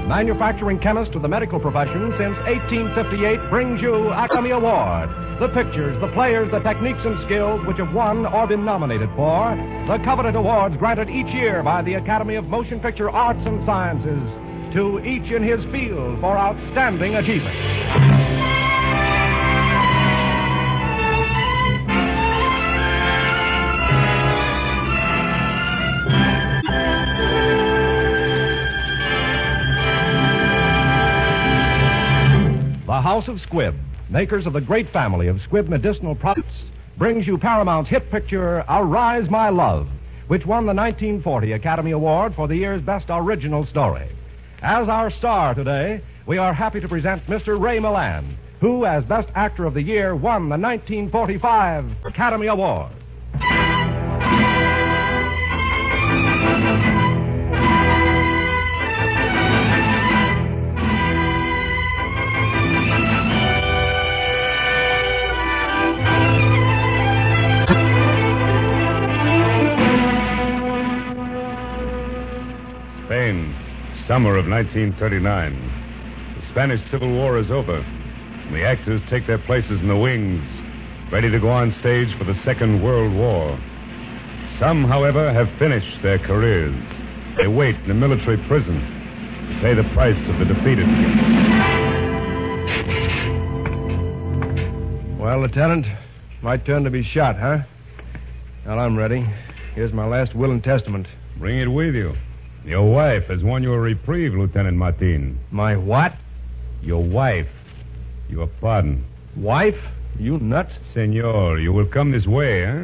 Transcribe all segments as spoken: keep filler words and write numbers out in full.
manufacturing chemist to the medical profession since eighteen fifty-eight, brings you Academy Award. The pictures, the players, the techniques and skills which have won or been nominated for the coveted awards granted each year by the Academy of Motion Picture Arts and Sciences to each in his field for outstanding achievement. The House of Squibb, makers of the great family of Squibb medicinal products, brings you Paramount's hit picture, Arise My Love, which won the nineteen forty Academy Award for the year's Best Original Story. As our star today, we are happy to present Mister Ray Milland, who, as Best Actor of the Year, won the nineteen forty-five Academy Award. Spain, summer of nineteen thirty-nine. The Spanish Civil War is over, and the actors take their places in the wings, ready to go on stage for the Second World War. Some, however, have finished their careers. They wait in a military prison to pay the price of the defeated. Well, Lieutenant, my turn to be shot, huh? Well, I'm ready. Here's my last will and testament. Bring it with you. Your wife has won you a reprieve, Lieutenant Martin. My what? Your wife. Your pardon. Wife? You nuts? Senor, you will come this way, huh?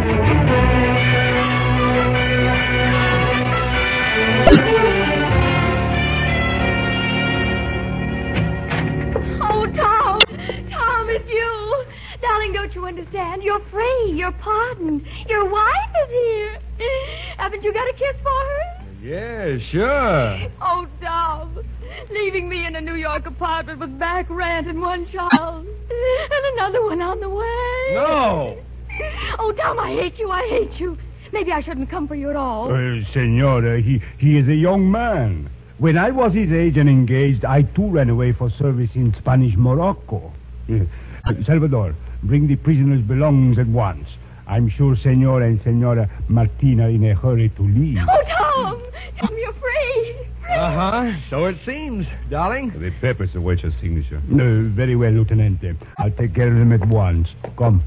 Oh, Tom! Tom, it's you! Darling, don't you understand? You're free. You're pardoned. Your wife is here. Haven't you got a kiss for her? Yeah, sure. Oh, Tom, leaving me in a New York apartment with back rent and one child. And another one on the way. No. Oh, Tom, I hate you. I hate you. Maybe I shouldn't come for you at all. Uh, senora, he, he is a young man. When I was his age and engaged, I too ran away for service in Spanish Morocco. Uh, Salvador, bring the prisoner's belongings at once. I'm sure Senor and Senora Martin are in a hurry to leave. Oh, Tom! Tom, you're free! free. Uh-huh. So it seems, darling. The papers await your signature. Uh, very well, Lieutenant. I'll take care of them at once. Come.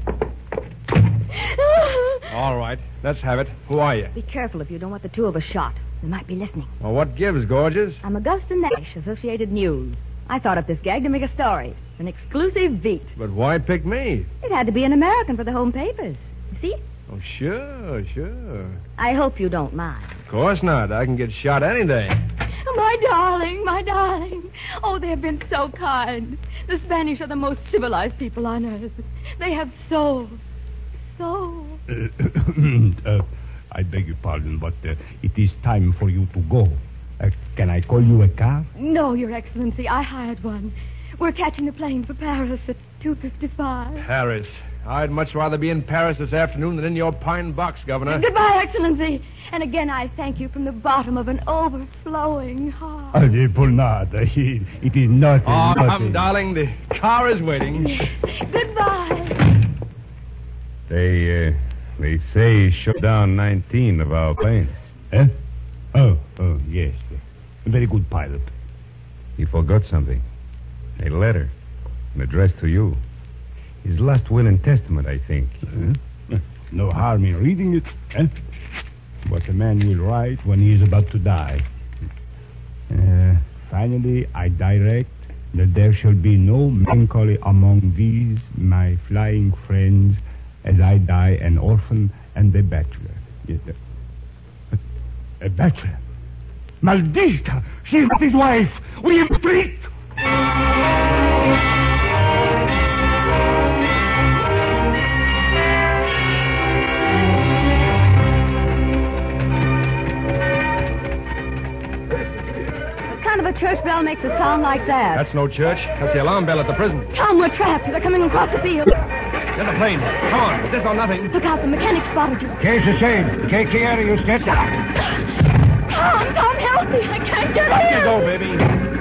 All right. Let's have it. Who are you? Be careful if you don't want the two of us shot. They might be listening. Well, what gives, gorgeous? I'm Augusta Nash, Associated News. I thought up this gag to make a story. An exclusive beat. But why pick me? It had to be an American for the home papers. See? Oh, sure, sure. I hope you don't mind. Of course not. I can get shot any day. Oh, my darling, my darling. Oh, they have been so kind. The Spanish are the most civilized people on earth. They have souls. Souls. Uh, uh, I beg your pardon, but uh, it is time for you to go. Uh, can I call you a car? No, Your Excellency. I hired one. We're catching a plane for Paris at two fifty-five. Paris. I'd much rather be in Paris this afternoon than in your pine box, Governor. Goodbye, Excellency. And again, I thank you from the bottom of an overflowing heart. Uh, for nada. It, it is nothing. Oh, nothing. come, darling. The car is waiting. Yes. Goodbye. They, uh, they say he shot down nineteen of our planes. Eh? Oh, oh, yes. A very good pilot. He forgot something. A letter. Addressed to you. His last will and testament, I think. Uh, no harm in reading it, eh? What a man will write when he is about to die. Uh, finally, I direct that there shall be no melancholy among these, my flying friends, as I die an orphan and a bachelor. Yes, uh, a, a bachelor? Maldita! She is his wife! We retreat! A church bell makes a sound like that. That's no church. That's the alarm bell at the prison. Tom, we're trapped. They're coming across the field. Get the plane. Come on. Is this or nothing? Look out. The mechanic spotted you. Qu'est-ce que c'est? Take care of your step. Tom, Tom, help me. I can't get Up in. you go, baby.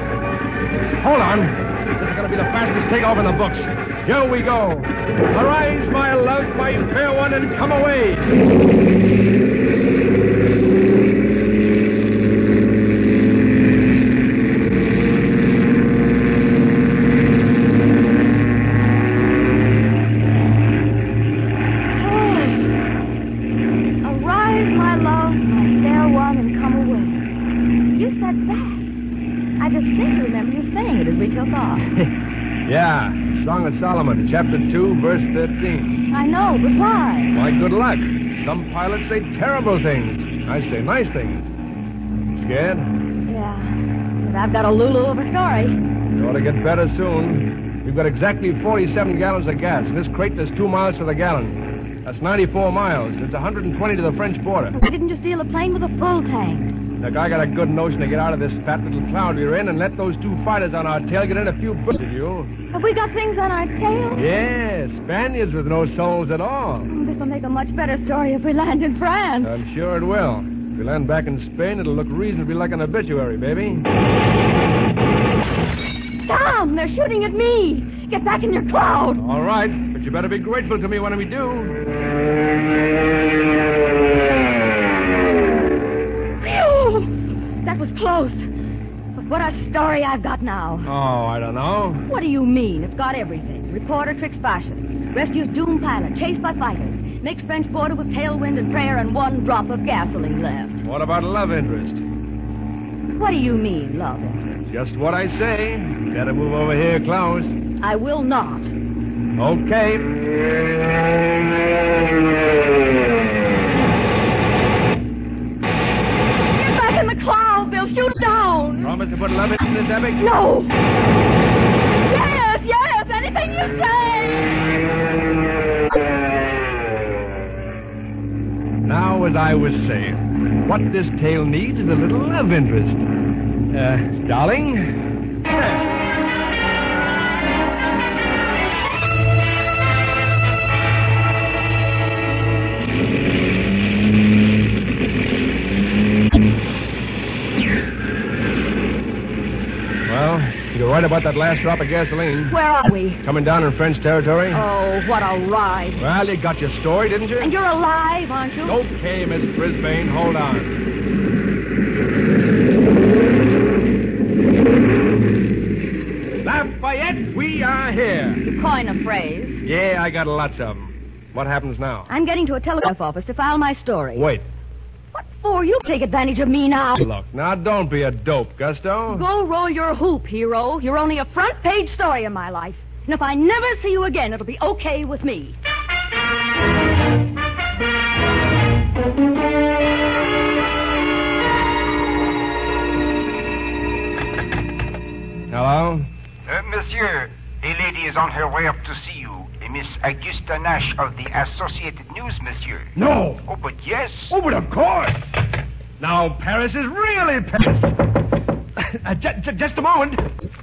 hold on. This is going to be the fastest takeoff in the books. Here we go. Arise, my love, my fair one, and come away. Yeah, Song of Solomon, chapter two, verse thirteen. I know, but why? Why, good luck. Some pilots say terrible things. I say nice things. Scared? Yeah, but I've got a lulu of a story. You ought to get better soon. We've got exactly forty-seven gallons of gas. In this crate, there's two miles to the gallon. That's ninety-four miles. It's one hundred twenty to the French border. Why didn't you steal a plane with a full tank? Look, I got a good notion to get out of this fat little cloud we're in and let those two fighters on our tail get in a few bursts of you. Have we got things on our tail? Yes, Spaniards with no souls at all. Oh, this will make a much better story if we land in France. I'm sure it will. If we land back in Spain, it'll look reasonably like an obituary, baby. Tom, they're shooting at me. Get back in your cloud. All right, but you better be grateful to me when we do. That was close. But what a story I've got now. Oh, I don't know. What do you mean? It's got everything. Reporter tricks fascists. Rescues doomed pilot. Chased by fighters. Makes French border with tailwind and prayer and one drop of gasoline left. What about love interest? What do you mean, love interest? Just what I say. Better move over here, Klaus. I will not. Okay. In the cloud, they'll shoot down. Promise to put love in this epic? No. Yes, yes, anything you say. Now, as I was saying, what this tale needs is a little love interest. Uh, darling? Yeah. You're right about that last drop of gasoline. Where are we? Coming down in French territory. Oh, what a ride. Well, you got your story, didn't you? And you're alive, aren't you? Okay, Miss Brisbane, hold on. Lafayette, we are here. You coin a phrase. Yeah, I got lots of them. What happens now? I'm getting to a telegraph office to file my story. Wait. What for? You take advantage of me now. Look, now don't be a dope, Gusto. Go roll your hoop, hero. You're only a front-page story in my life. And if I never see you again, it'll be okay with me. Hello? Uh, monsieur, a lady is on her way up to see you. A Miss Augusta Nash of the Associated News, monsieur. No. Oh, but yes. Oh, but of course. Now, Paris is really Paris. uh, j- j- just a moment.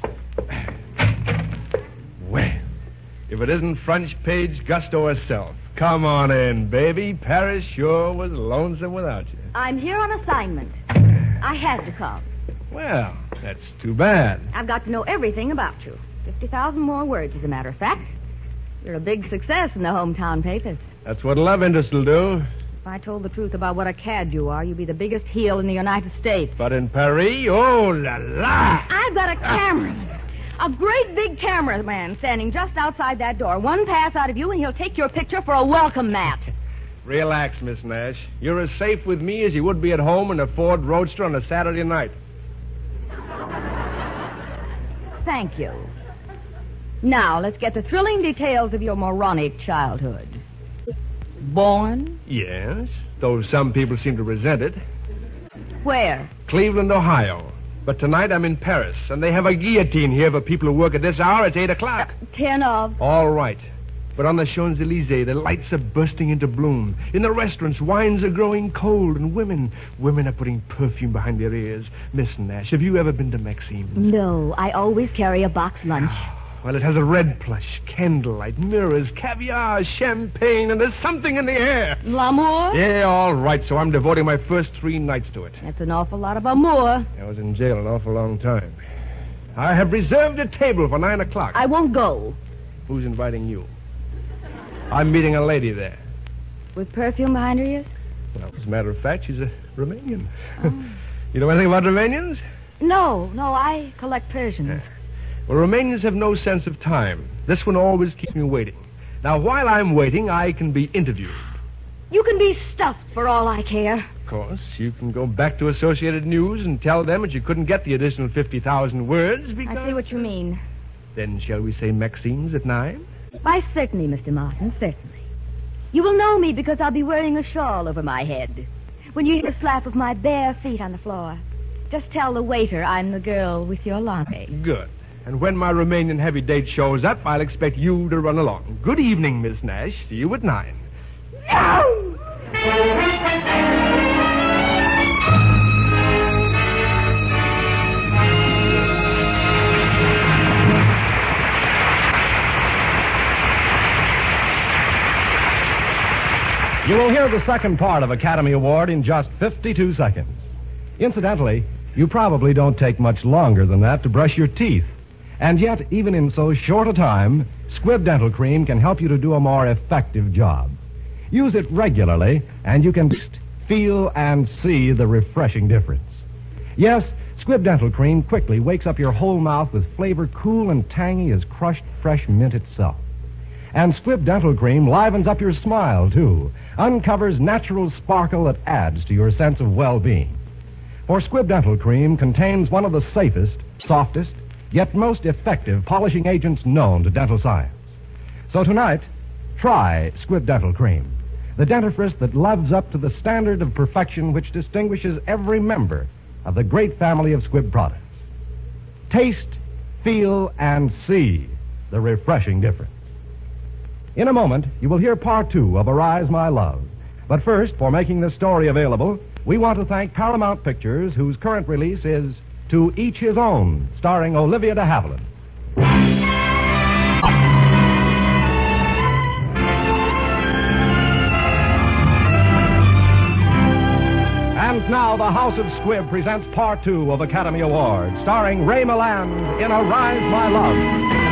Well, if it isn't French page Gusto herself. Come on in, baby. Paris sure was lonesome without you. I'm here on assignment. I had to come. Well, that's too bad. I've got to know everything about you. fifty thousand more words, as a matter of fact. You're a big success in the hometown papers. That's what love interest will do. If I told the truth about what a cad you are, you'd be the biggest heel in the United States. But in Paris, oh la la! I've got a cameraman. A great big cameraman standing just outside that door. One pass out of you and he'll take your picture for a welcome mat. Relax, Miss Nash. You're as safe with me as you would be at home in a Ford Roadster on a Saturday night. Thank you. Now, let's get the thrilling details of your moronic childhood. Born? Yes, though some people seem to resent it. Where? Cleveland, Ohio. But tonight I'm in Paris, and they have a guillotine here for people who work at this hour. It's eight o'clock. Uh, ten of. All right. But on the Champs-Élysées, the lights are bursting into bloom. In the restaurants, wines are growing cold, and women, women are putting perfume behind their ears. Miss Nash, have you ever been to Maxime's? No, I always carry a box lunch. Well, it has a red plush, candlelight, mirrors, caviar, champagne, and there's something in the air. L'amour? Yeah, all right, so I'm devoting my first three nights to it. That's an awful lot of amour. I was in jail an awful long time. I have reserved a table for nine o'clock. I won't go. Who's inviting you? I'm meeting a lady there. With perfume behind her ears? Well, as a matter of fact, she's a Romanian. Oh. You know anything about Romanians? No, no, I collect Persians. Well, Romanians have no sense of time. This one always keeps me waiting. Now, while I'm waiting, I can be interviewed. You can be stuffed for all I care. Of course, you can go back to Associated News and tell them that you couldn't get the additional fifty thousand words because... I see what you mean. Then shall we say Maxine's at nine? Why, certainly, Mister Martin, certainly. You will know me because I'll be wearing a shawl over my head. When you hear the slap of my bare feet on the floor, just tell the waiter I'm the girl with your latte. Good. And when my Romanian heavy date shows up, I'll expect you to run along. Good evening, Miss Nash. See you at nine. No! You will hear the second part of Academy Award in just fifty-two seconds. Incidentally, you probably don't take much longer than that to brush your teeth. And yet, even in so short a time, Squibb Dental Cream can help you to do a more effective job. Use it regularly, and you can feel and see the refreshing difference. Yes, Squibb Dental Cream quickly wakes up your whole mouth with flavor cool and tangy as crushed fresh mint itself. And Squibb Dental Cream livens up your smile, too, uncovers natural sparkle that adds to your sense of well-being. For Squibb Dental Cream contains one of the safest, softest, yet most effective polishing agents known to dental science. So tonight, try Squibb Dental Cream, the dentifrice that lives up to the standard of perfection which distinguishes every member of the great family of Squibb products. Taste, feel, and see the refreshing difference. In a moment, you will hear part two of Arise, My Love. But first, for making this story available, we want to thank Paramount Pictures, whose current release is To Each His Own, starring Olivia de Havilland. And now the House of Squibb presents part two of Academy Award, starring Ray Milland in Arise, My Love.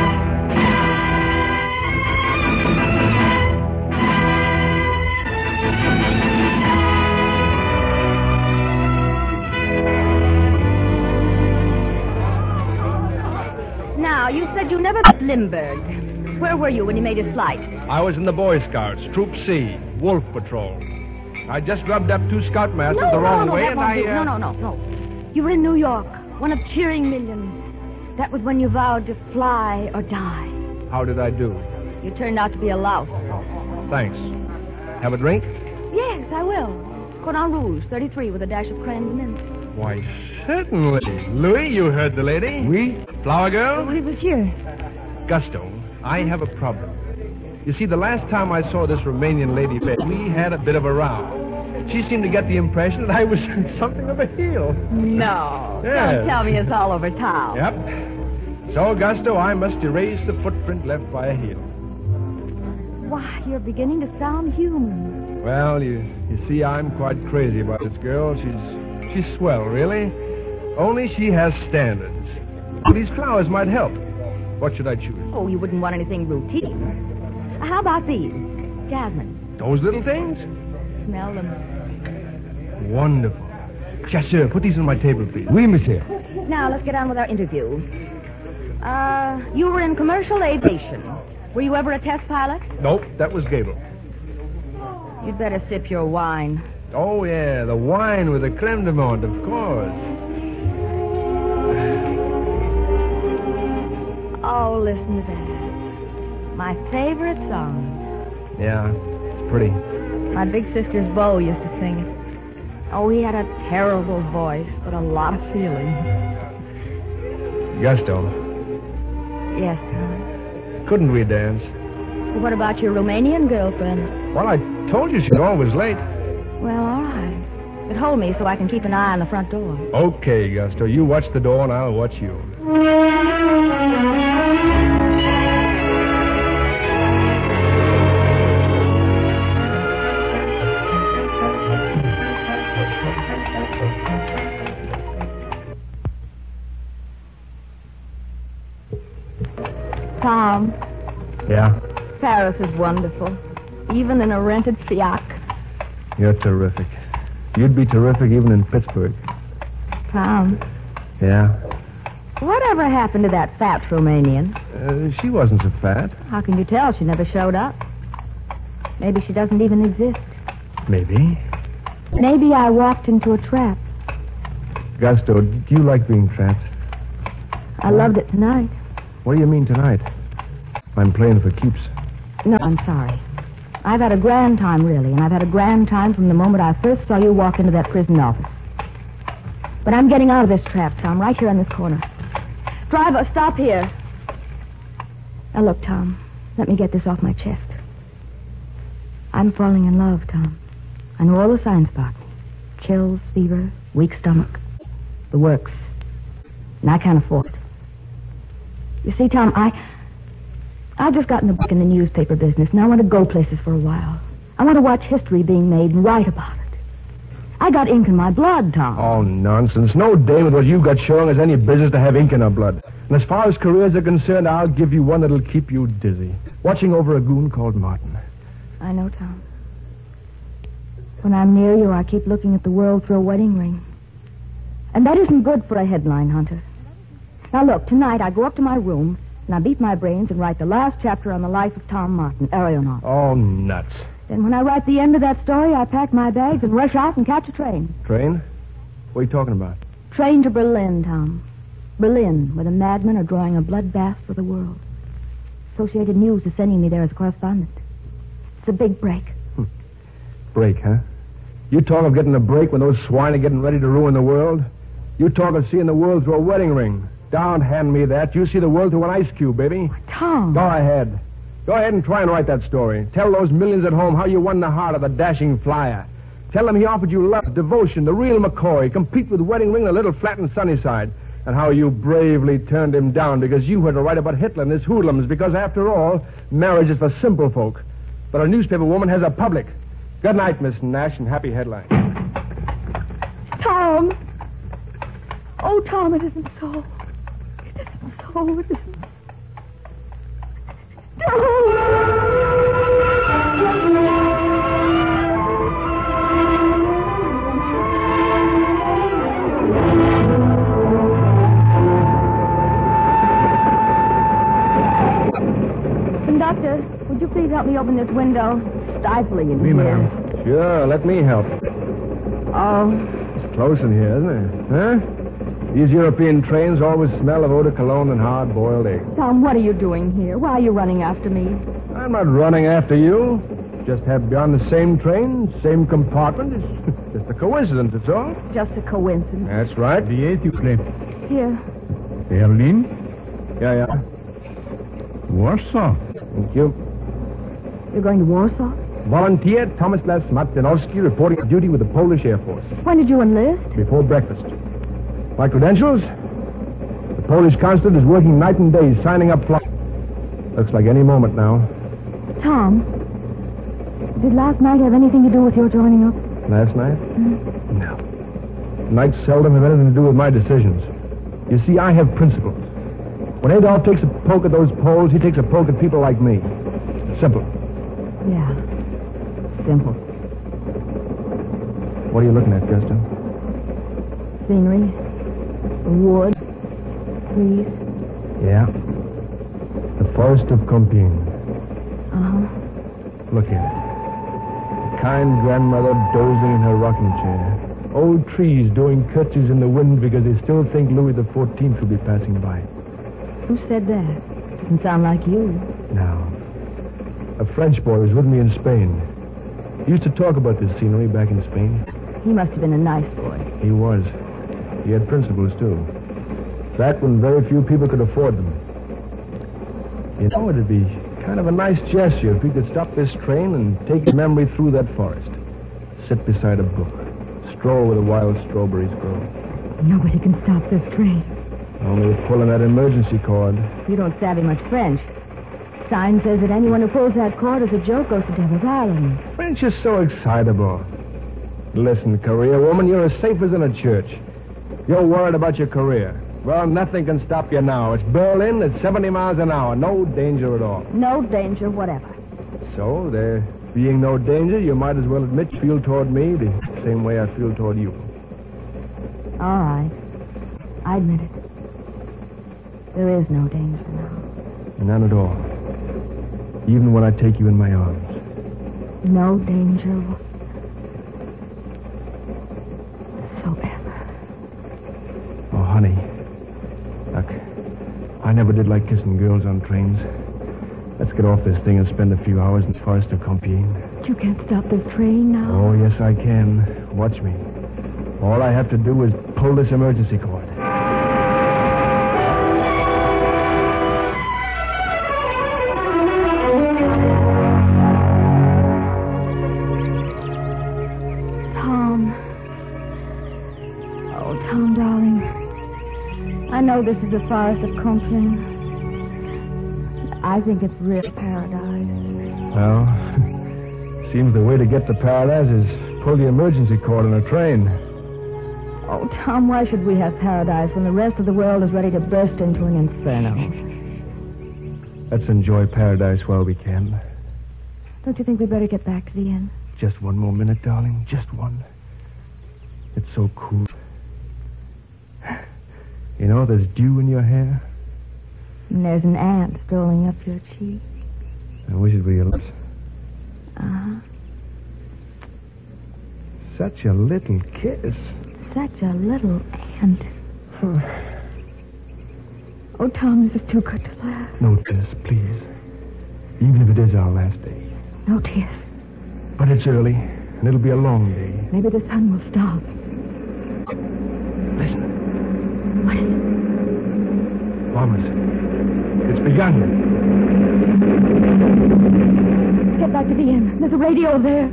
Now, you said you never met Limburg. Where were you when you made his flight? I was in the Boy Scouts, Troop C, Wolf Patrol. I just rubbed up two scoutmasters no, the wrong no, no, way, that and won't I... do. Uh... No, no, no, no. You were in New York, one of cheering millions. That was when you vowed to fly or die. How did I do? You turned out to be a louse. Thanks. Have a drink? Yes, I will. Cordon Rouge, thirty-three, with a dash of creme de menthe. Why, certainly. Louis, you heard the lady. Oui. Flower girl? Oui, monsieur. Gusto, I have a problem. You see, the last time I saw this Romanian lady, we had a bit of a row. She seemed to get the impression that I was something of a heel. No. Yes. Don't tell me it's all over town. Yep. So, Gusto, I must erase the footprint left by a heel. Why, you're beginning to sound human. Well, you, you see, I'm quite crazy about this girl. She's, she's swell, really. Only she has standards. These flowers might help. What should I choose? Oh, you wouldn't want anything routine. How about these? Jasmine. Those little things? Smell them. Wonderful. Chasseur, put these on my table, please. Oui, monsieur. Now, let's get on with our interview. Uh, you were in commercial aviation. Were you ever a test pilot? Nope, that was Gable. You'd better sip your wine. Oh, yeah, the wine with the creme de menthe, of course. Oh, listen to that. My favorite song. Yeah, it's pretty. My big sister's beau used to sing it. Oh, he had a terrible voice, but a lot of feeling. Gusto, Yes, Tom. couldn't we dance? Well, what about your Romanian girlfriend? Well, I told you she's always late. Well, all right. But hold me so I can keep an eye on the front door. Okay, Gusto, you watch the door and I'll watch you. Tom, Yeah? Paris is wonderful. Even in a rented Fiat. You're terrific. You'd be terrific even in Pittsburgh. Tom, Yeah? whatever happened to that fat Romanian? Uh, she wasn't so fat. How can you tell? She never showed up. Maybe she doesn't even exist. Maybe. Maybe I walked into a trap. Gusto, do you like being trapped? I loved it tonight. What do you mean tonight? I'm playing for keeps. No, I'm sorry. I've had a grand time, really, and I've had a grand time from the moment I first saw you walk into that prison office. But I'm getting out of this trap, Tom, right here on this corner. Driver, stop here. Now, look, Tom, let me get this off my chest. I'm falling in love, Tom. I know all the signs about me. Chills, fever, weak stomach. The works. And I can't afford it. You see, Tom, I... I've just gotten a book in the newspaper business, and I want to go places for a while. I want to watch history being made and write about it. I got ink in my blood, Tom. Oh, nonsense. No dame with what you've got showing has any business to have ink in her blood. And as far as careers are concerned, I'll give you one that'll keep you dizzy. Watching over a goon called Martin. I know, Tom. When I'm near you, I keep looking at the world through a wedding ring. And that isn't good for a headline hunter. Now, look, tonight I go up to my room, and I beat my brains and write the last chapter on the life of Tom Martin, aeronaut. Oh, nuts. Then when I write the end of that story, I pack my bags and rush out and catch a train. Train? What are you talking about? Train to Berlin, Tom. Berlin, where the madmen are drawing a bloodbath for the world. Associated News is sending me there as a correspondent. It's a big break. Hmm. Break, huh? You talk of getting a break when those swine are getting ready to ruin the world? You talk of seeing the world through a wedding ring. Don't hand me that. You see the world through an ice cube, baby. Tom. Go ahead. Go ahead and try and write that story. Tell those millions at home how you won the heart of the dashing flyer. Tell them he offered you love, devotion, the real McCoy, complete with wedding ring and a little flat and sunny side. And how you bravely turned him down because you had to write about Hitler and his hoodlums, because after all, marriage is for simple folk. But a newspaper woman has a public. Good night, Miss Nash, and happy headlines. Tom. Oh, Tom, it isn't so. It isn't so. It isn't. Conductor, would you please help me open this window? It's stifling in Me, here. ma'am. Sure, let me help. Oh, It's close in here, isn't it? Huh? These European trains always smell of eau de cologne and hard-boiled eggs. Tom, what are you doing here? Why are you running after me? I'm not running after you. Just have you on the same train, same compartment. It's just a coincidence, that's all. Just a coincidence. That's right. Yes, you claim. Here. Berlin? Yeah, yeah. Warsaw. Thank you. You're going to Warsaw? Volunteer Tomislav Smatjanowski reporting for duty with the Polish Air Force. When did you enlist? Before breakfast. My credentials? The Polish consulate is working night and day, signing up flights. Looks like any moment now. Tom, did last night have anything to do with your joining up? Last night? Hmm? No. Nights seldom have anything to do with my decisions. You see, I have principles. When Adolf takes a poke at those Poles, he takes a poke at people like me. Simple. Yeah. Simple. What are you looking at, Gusto? Scenery. Wood. Trees. Yeah. The forest of Compiègne. Uh-huh. Look at it. A kind grandmother dozing in her rocking chair. Old trees doing curtsies in the wind because they still think Louis the Fourteenth will be passing by. Who said that? Doesn't sound like you. Now, a French boy was with me in Spain. He used to talk about this scenery back in Spain. He must have been a nice boy. He was. He had principles, too. Back when very few people could afford them. You know, it'd be kind of a nice gesture if we could stop this train and take his memory through that forest. Sit beside a brook. Stroll where the wild strawberries grow. Nobody can stop this train. Only with pulling that emergency cord. You don't savvy much French. Sign says that anyone who pulls that cord as a joke goes to Devil's Island. French is so excitable. Listen, career woman, you're as safe as in a church. You're worried about your career. Well, nothing can stop you now. It's Berlin at seventy miles an hour. No danger at all. No danger whatever. So, there being no danger, you might as well admit you feel toward me the same way I feel toward you. All right. I admit it. There is no danger now. None at all. Even when I take you in my arms. No danger whatsoever. Oh, honey. Look, I never did like kissing girls on trains. Let's get off this thing and spend a few hours in the forest of Compiègne. You can't stop this train now. Oh, yes, I can. Watch me. All I have to do is pull this emergency cord. Tom. Oh, Tom, darling. I know this is the forest of Compiègne. I think it's real paradise. Well, seems the way to get to paradise is pull the emergency cord on a train. Oh, Tom, why should we have paradise when the rest of the world is ready to burst into an inferno? Let's enjoy paradise while we can. Don't you think we'd better get back to the inn? Just one more minute, darling. Just one. It's so cool. You know, there's dew in your hair. And there's an ant strolling up your cheek. I wish it were your lips. Uh-huh. Such a little kiss. Such a little ant. Oh, Tom, this is too good to laugh. No tears, please. Even if it is our last day. No tears. But it's early, and it'll be a long day. Maybe the sun will stop. Listen. What is it? Bombers. It's begun. Get back to the inn. There's a radio there.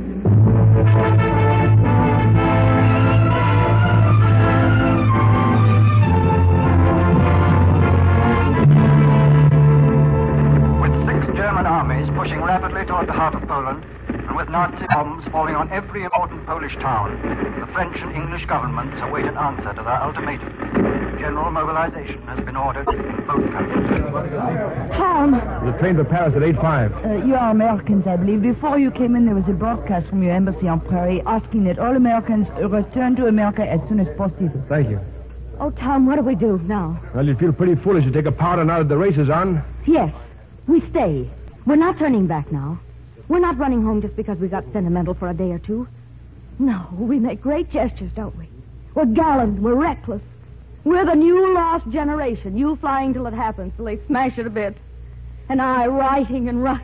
With six German armies pushing rapidly toward the heart of Poland, and with Nazi bombs falling on every important Polish town, the French and English governments await an answer to their ultimatum. General mobilization has been ordered in both countries. Tom! The train for Paris at eight five. Uh, you are Americans, I believe. Before you came in, there was a broadcast from your embassy on Prairie asking that all Americans return to America as soon as possible. Thank you. Oh, Tom, what do we do now? Well, you feel pretty foolish to take a powder now that the race is on. Yes, we stay. We're not turning back now. We're not running home just because we got sentimental for a day or two. No, we make great gestures, don't we? We're gallant. We're reckless. We're the new lost generation. You flying till it happens, till they smash it a bit. And I writing and writing.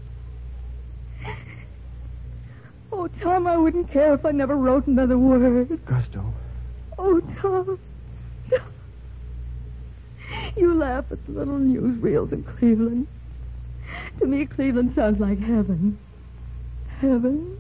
Oh, Tom, I wouldn't care if I never wrote another word. Gusto. Oh, Tom. You laugh at the little newsreels in Cleveland. To me, Cleveland sounds like heaven. Heaven?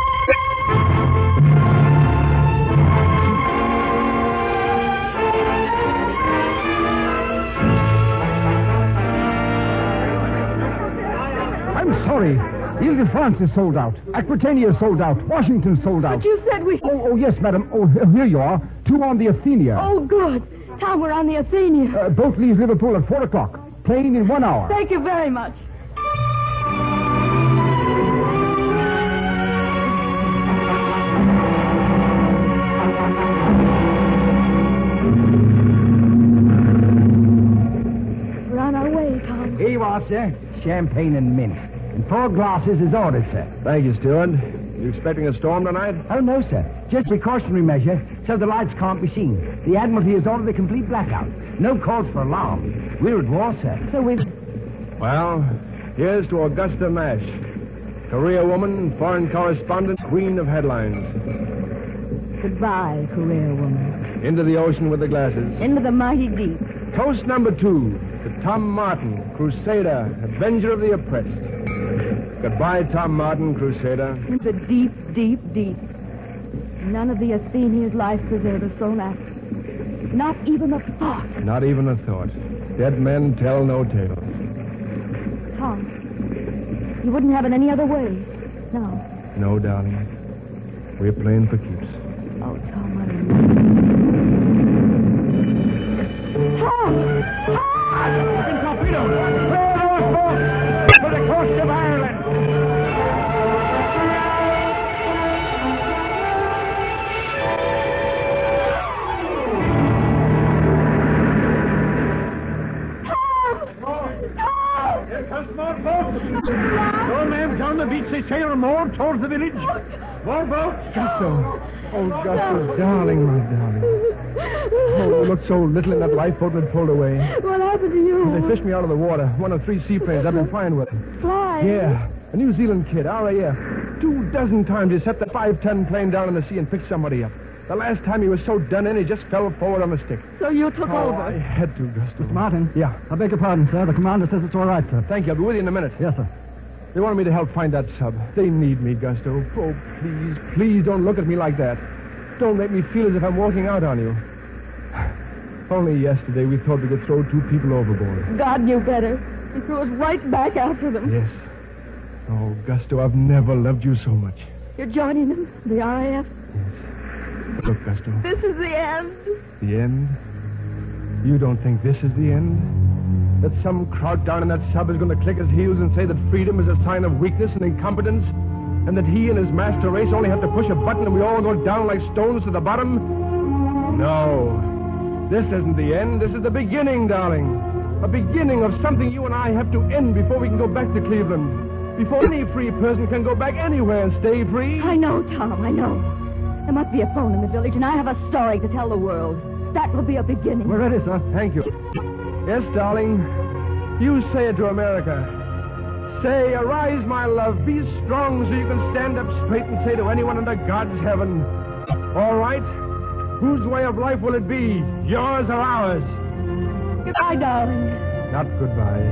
I'm sorry. Ile-de-France is sold out. Aquitania is sold out. Washington sold out. But you said we... Oh, oh, yes, madam. Oh, here you are. Two on the Athenia. Oh, good. Tom, we're on the Athenia. Uh, boat leaves Liverpool at four o'clock. Plane in one hour. Thank you very much. We're on our way, Tom. Here you are, sir. Champagne and mint. And four glasses is ordered, sir. Thank you, Steward. You expecting a storm tonight? Oh, no, sir. Just precautionary measure, so the lights can't be seen. The Admiralty has ordered a complete blackout. No calls for alarm. We're at war, sir. So we've... Well, here's to Augusta Nash, career woman, foreign correspondent, queen of headlines. Goodbye, career woman. Into the ocean with the glasses. Into the mighty deep. Toast number two to Tom Martin, crusader, avenger of the oppressed. Goodbye, Tom Martin, crusader. Into the deep, deep, deep. None of the Athenia's life preservers thrown after. Not even a thought. Not even a thought. Dead men tell no tales. Tom, you wouldn't have it any other way. No. No, darling. We're playing for keeps. Oh, Tom, I Tom! Fucking torpedoes! Clear those boats for the coast of Ireland! Here comes more boats! All men down the beach, they sail more towards the village. More boats! Gusto. Oh, Gusto, darling, my darling. Oh, you look so little in that lifeboat that pulled away. What happened to you? They fished me out of the water. One of three seaplanes. I've been flying with them. Flying? Yeah. A New Zealand kid, R A F. Two dozen times he set the five ton plane down in the sea and picked somebody up. The last time he was so done in, he just fell forward on the stick. So you took oh, over? I had to, Gusto. Martin. Yeah. I beg your pardon, sir. The commander says it's all right, sir. Thank you. I'll be with you in a minute. Yes, sir. They wanted me to help find that sub. They need me, Gusto. Oh, please, please don't look at me like that. Don't make me feel as if I'm walking out on you. Only yesterday we thought we could throw two people overboard. God knew better. He threw us right back after them. Yes. Oh, Gusto, I've never loved you so much. You're joining them, the R A F? Yes. Look, Gusto. This is the end. The end? You don't think this is the end? That some crowd down in that sub is going to click his heels and say that freedom is a sign of weakness and incompetence? And that he and his master race only have to push a button and we all go down like stones to the bottom? No. This isn't the end. This is the beginning, darling. A beginning of something you and I have to end before we can go back to Cleveland. Before any free person can go back anywhere and stay free. I know, Tom, I know. There must be a phone in the village, and I have a story to tell the world. That will be a beginning. We're ready, sir. Thank you. Yes, darling. You say it to America. Say, arise, my love. Be strong so you can stand up straight and say to anyone under God's heaven, all right, whose way of life will it be, yours or ours? Goodbye, darling. Not goodbye.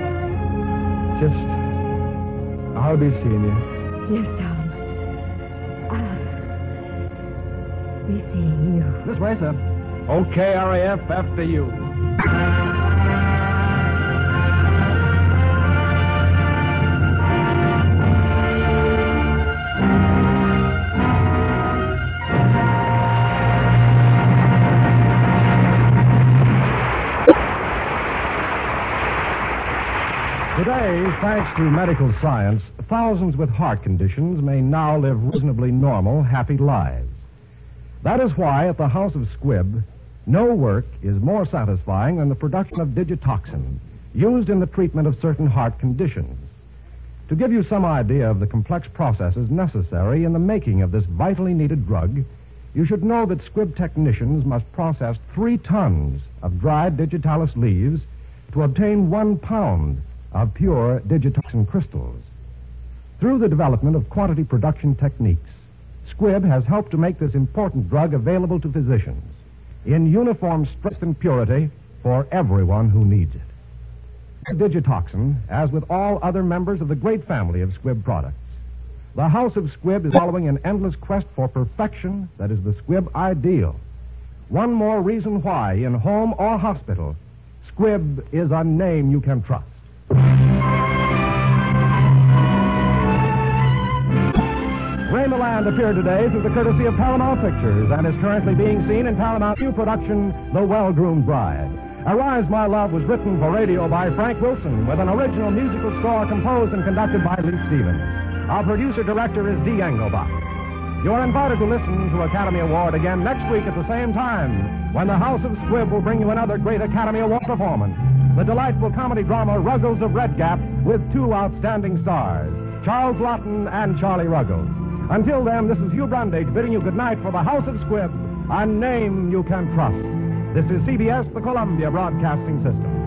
Just, I'll be seeing you. Yes, Tom. I'll be seeing you. This way, sir. Okay, R A F, after you. Today, thanks to medical science, thousands with heart conditions may now live reasonably normal, happy lives. That is why at the House of Squibb, no work is more satisfying than the production of digitoxin, used in the treatment of certain heart conditions. To give you some idea of the complex processes necessary in the making of this vitally needed drug, you should know that Squibb technicians must process three tons of dried digitalis leaves to obtain one pound of pure digitoxin crystals. Through the development of quantity production techniques, Squibb has helped to make this important drug available to physicians in uniform strength and purity for everyone who needs it. Digitoxin, as with all other members of the great family of Squibb products, the House of Squibb is following an endless quest for perfection that is the Squibb ideal. One more reason why, in home or hospital, Squibb is a name you can trust. Raymoland appeared today through the courtesy of Paramount Pictures and is currently being seen in Paramount's new production, The Well-Groomed Bride. Arise, My Love was written for radio by Frank Wilson with an original musical score composed and conducted by Lee Stevens. Our producer-director is Dee Engelbach. You are invited to listen to Academy Award again next week at the same time when the House of Squibb will bring you another great Academy Award performance, the delightful comedy drama Ruggles of Red Gap with two outstanding stars, Charles Lawton and Charlie Ruggles. Until then, this is Hugh Brundage bidding you good night for the House of Squibb, a name you can trust. This is C B S, the Columbia Broadcasting System.